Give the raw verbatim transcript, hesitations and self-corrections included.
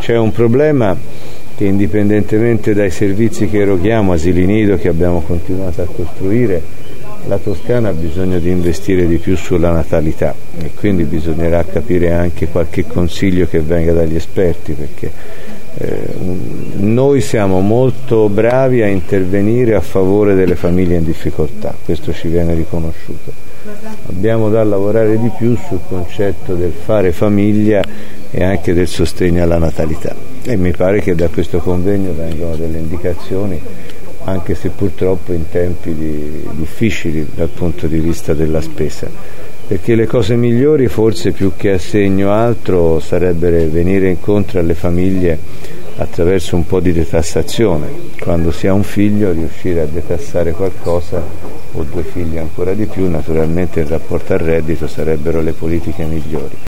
c'è un problema che, indipendentemente dai servizi che eroghiamo, asili nido che abbiamo continuato a costruire, la Toscana ha bisogno di investire di più sulla natalità, e quindi bisognerà capire anche qualche consiglio che venga dagli esperti, perché eh, noi siamo molto bravi a intervenire a favore delle famiglie in difficoltà, questo ci viene riconosciuto. Abbiamo da lavorare di più sul concetto del fare famiglia e anche del sostegno alla natalità, e mi pare che da questo convegno vengano delle indicazioni, anche se purtroppo in tempi di, difficili dal punto di vista della spesa, perché le cose migliori, forse più che assegno altro, sarebbero venire incontro alle famiglie attraverso un po' di detassazione. Quando si ha un figlio, riuscire a detassare qualcosa, o due figli ancora di più, naturalmente in rapporto al reddito sarebbero le politiche migliori.